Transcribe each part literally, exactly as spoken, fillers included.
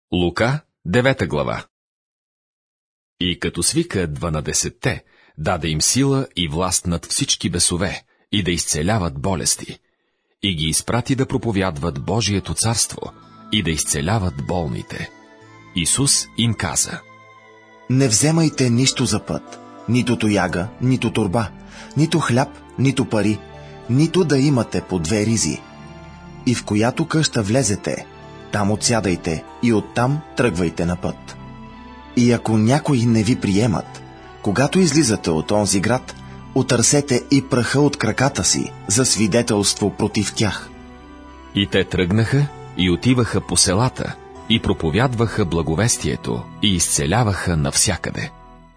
Лука, девета глава. И като свика дванадесетте, даде им сила и власт над всички бесове и да изцеляват болести, и ги изпрати да проповядват Божието царство и да изцеляват болните. Исус им каза: Не вземайте нищо за път, нито тояга, нито торба, нито хляб, нито пари, нито да имате по две ризи. И в която къща влезете, там отсядайте и оттам тръгвайте на път. И ако някои не ви приемат, когато излизате от онзи град, отърсете и праха от краката си за свидетелство против тях. И те тръгнаха и отиваха по селата и проповядваха благовестието и изцеляваха навсякъде.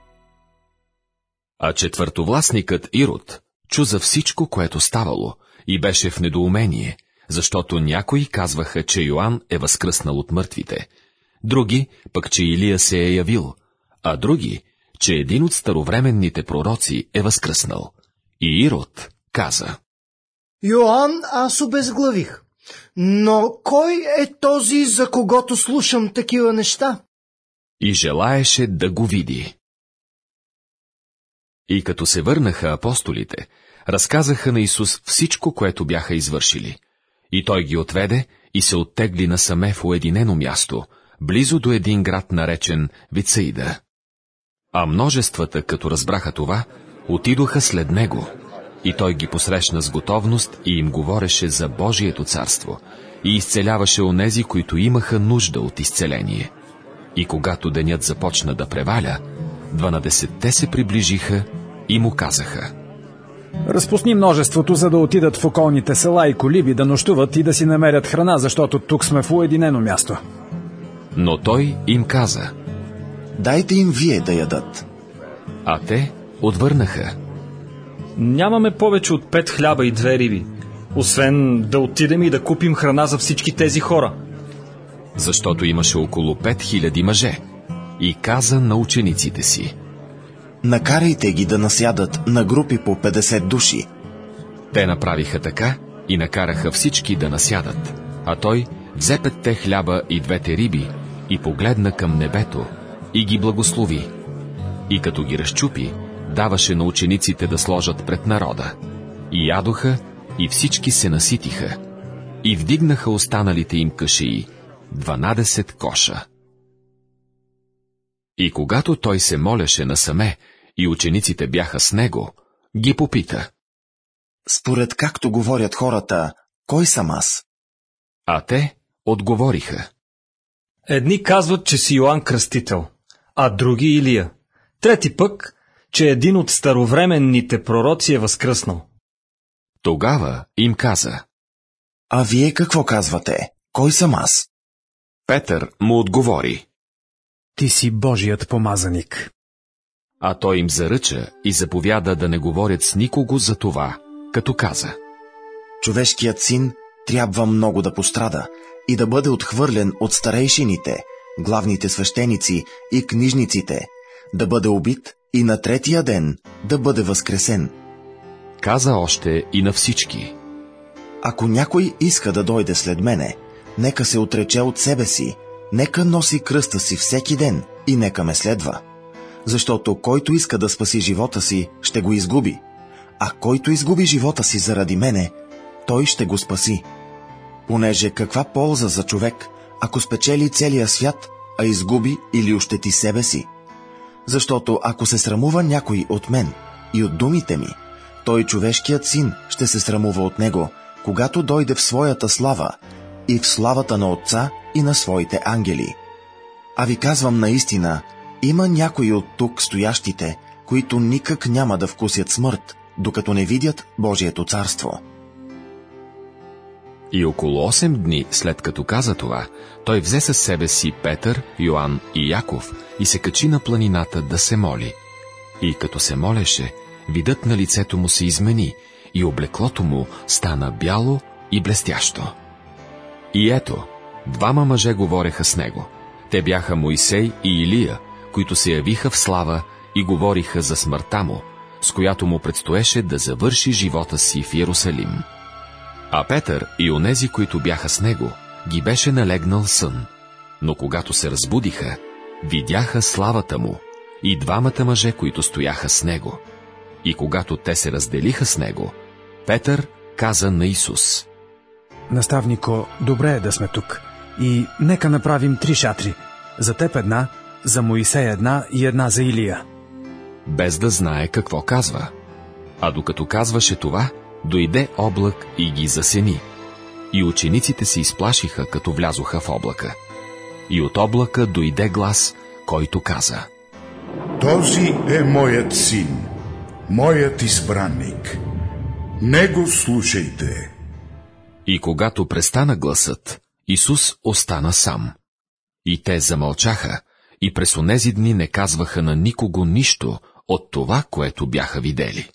А четвъртовластникът Ирод чу за всичко, което ставало, и беше в недоумение, защото някои казваха, че Йоан е възкръснал от мъртвите, други пък, че Илия се е явил, а други, че един от старовременните пророци е възкръснал. И Ирод каза: Йоан аз обезглавих, но кой е този, за когото слушам такива неща? И желаеше да го види. И като се върнаха апостолите, разказаха на Исус всичко, което бяха извършили. И той ги отведе и се оттегли насаме в уединено място, близо до един град, наречен Вицаида. А множествата, като разбраха това, отидоха след него, и той ги посрещна с готовност и им говореше за Божието царство и изцеляваше онези, които имаха нужда от изцеление. И когато денят започна да преваля, дванадесетте се приближиха и му казаха: Разпусни множеството, за да отидат в околните села и колиби да нощуват и да си намерят храна, защото тук сме в уединено място. Но той им каза: Дайте им вие да ядат. А те отвърнаха: Нямаме повече от пет хляба и две риби, освен да отидем и да купим храна за всички тези хора. Защото имаше около пет хиляди мъже. И каза на учениците си: Накарайте ги да насядат на групи по петдесет души. Те направиха така и накараха всички да насядат, а той взе петте хляба и двете риби и погледна към небето и ги благослови. И като ги разчупи, даваше на учениците да сложат пред народа. И ядоха, и всички се наситиха. И вдигнаха останалите им кашии, дванадесет коша. И когато той се молеше насаме и учениците бяха с него, ги попита: Според както говорят хората, кой съм аз? А те отговориха: Едни казват, че си Йоан Кръстител, а други Илия. Трети пък, че един от старовременните пророци е възкръснал. Тогава им каза: А вие какво казвате? Кой съм аз? Петър му отговори: Ти си Божият помазаник. А той им заръча и заповяда да не говорят с никого за това, като каза: Човешкият син трябва много да пострада и да бъде отхвърлен от старейшините, главните свещеници и книжниците, да бъде убит и на третия ден да бъде възкресен. Каза още и на всички: Ако някой иска да дойде след мене, нека се отрече от себе си, нека носи кръста си всеки ден и нека ме следва. Защото който иска да спаси живота си, ще го изгуби, а който изгуби живота си заради мене, той ще го спаси. Понеже каква полза за човек, ако спечели целия свят, а изгуби или ощети себе си? Защото ако се срамува някой от мен и от думите ми, той, човешкият син, ще се срамува от него, когато дойде в своята слава и в славата на Отца и на своите ангели. А ви казвам наистина, има някои от тук стоящите, които никак няма да вкусят смърт, докато не видят Божието царство. И около осем дни след като каза това, той взе със себе си Петър, Йоан и Яков и се качи на планината да се моли. И като се молеше, видът на лицето му се измени и облеклото му стана бяло и блестящо. И ето, двама мъже говореха с него. Те бяха Моисей и Илия, които се явиха в слава и говориха за смъртта му, с която му предстоеше да завърши живота си в Йерусалим. А Петър и онези, които бяха с него, ги беше налегнал сън. Но когато се разбудиха, видяха славата му и двамата мъже, които стояха с него. И когато те се разделиха с него, Петър каза на Исус: Наставнико, добре е да сме тук. И нека направим три шатри. За теб една, за Моисей една и една за Илия. Без да знае какво казва. А докато казваше това, дойде облак и ги засени. И учениците се изплашиха, като влязоха в облака. И от облака дойде глас, който каза: Този е моят син, моят избранник. Него слушайте. И когато престана гласът, Исус остана сам. И те замълчаха, и през онези дни не казваха на никого нищо от това, което бяха видели.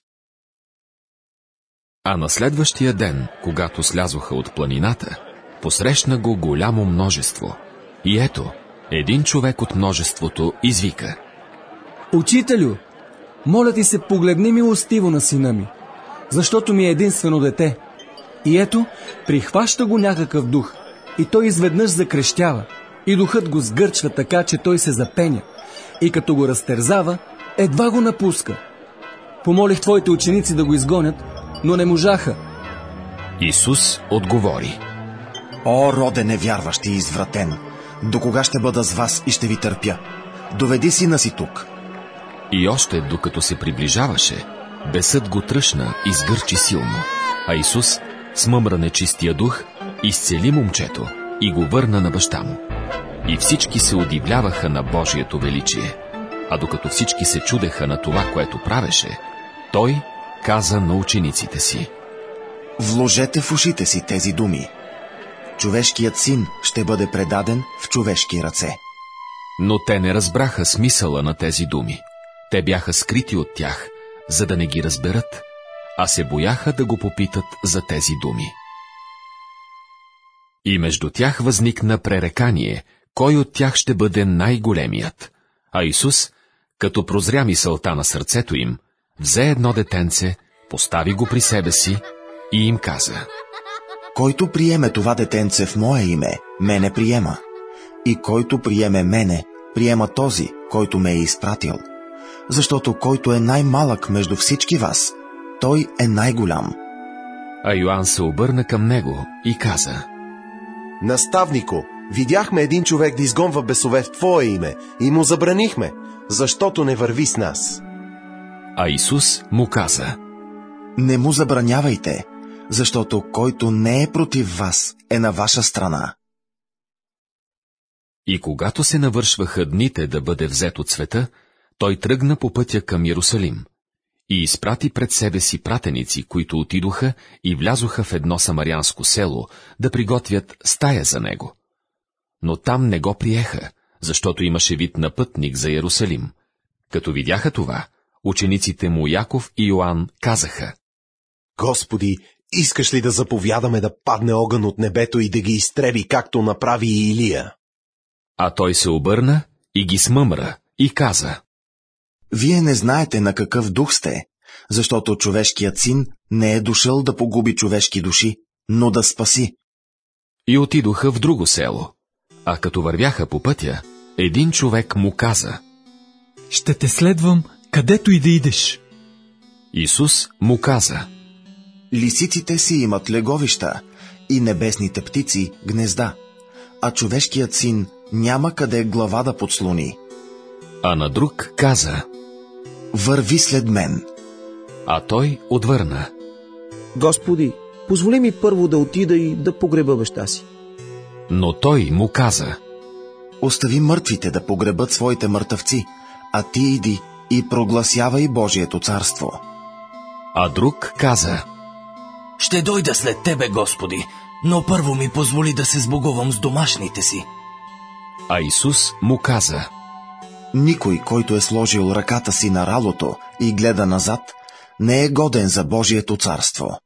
А на следващия ден, когато слязоха от планината, посрещна го голямо множество. И ето, един човек от множеството извика: Учителю, моля ти се, погледни милостиво на сина ми, защото ми е единствено дете. И ето, прихваща го някакъв дух, и той изведнъж закрещява, и духът го сгърчва така, че той се запеня, и като го разтерзава, едва го напуска. Помолих твоите ученици да го изгонят, но не можаха. Исус отговори: О, роде невярващ и извратен! До кога ще бъда с вас и ще ви търпя? Доведи сина си тук. И още докато се приближаваше, бесът го тръшна и сгърчи силно, а Исус смъмра нечистия дух, изцели момчето и го върна на баща му. И всички се удивляваха на Божието величие. А докато всички се чудеха на това, което правеше, той каза на учениците си: Вложете в ушите си тези думи. Човешкият син ще бъде предаден в човешки ръце. Но те не разбраха смисъла на тези думи. Те бяха скрити от тях, за да не ги разберат, а се бояха да го попитат за тези думи. И между тях възникна пререкание, кой от тях ще бъде най-големият. А Исус, като прозря мисълта на сърцето им, взе едно детенце, постави го при себе си и им каза: Който приеме това детенце в мое име, мене приема. И който приеме мене, приема този, който ме е изпратил. Защото който е най-малък между всички вас, той е най-голям. А Йоан се обърна към него и каза: Наставнико, видяхме един човек да изгонва бесове в твое име и му забранихме, защото не върви с нас. А Исус му каза: Не му забранявайте, защото който не е против вас, е на ваша страна. И когато се навършваха дните да бъде взет от света, той тръгна по пътя към Йерусалим и изпрати пред себе си пратеници, които отидоха и влязоха в едно самарянско село да приготвят стая за него. Но там не го приеха, защото имаше вид на пътник за Йерусалим. Като видяха това, учениците му Яков и Йоан казаха: Господи, искаш ли да заповядаме да падне огън от небето и да ги изтреби, както направи и Илия? А той се обърна и ги смъмра и каза: Вие не знаете на какъв дух сте, защото човешкият син не е дошъл да погуби човешки души, но да спаси. И отидоха в друго село. А като вървяха по пътя, един човек му каза: Ще те следвам, където и да идеш. Исус му каза: Лисиците си имат леговища и небесните птици гнезда, а човешкият син няма къде глава да подслони. А на друг каза: Върви след мен. А той отвърна: Господи, позволи ми първо да отида и да погреба баща си. Но той му каза: Остави мъртвите да погребат своите мъртъвци, а ти иди и прогласявай Божието царство. А друг каза: Ще дойда след тебе, Господи, но първо ми позволи да се сбогувам с домашните си. А Исус му каза: Никой, който е сложил ръката си на ралото и гледа назад, не е годен за Божието царство.